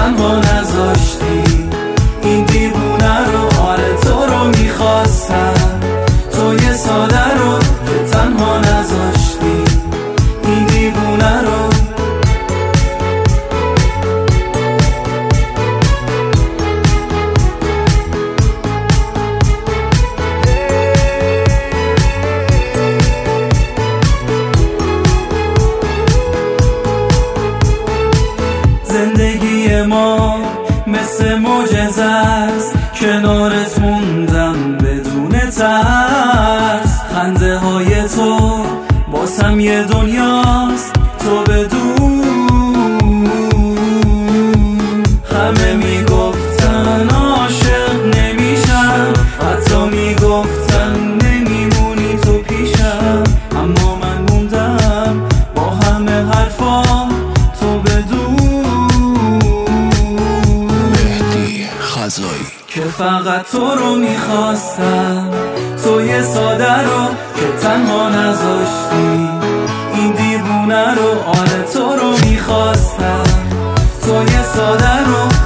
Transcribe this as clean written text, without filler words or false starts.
تنها نذاشتی این دیوونه رو. آره تو رو میخواستم، توی ساده رو که تنها نذاشتی این دیوونه رو. زندگی ما مثل معجزه است، کنارت موندم بدون ترس. خنده های تو باسم یه دنیاست، تو بدون. همه میگفتن عاشق نمیشم، حتی میگفتن نمیمونی تو پیشم، اما من موندم با همه حرفا تو بدون. که فقط تو رو میخواستم، توی ساده رو که تنها نذاشتی این دیوونه رو. آره تو رو میخواستم، توی ساده رو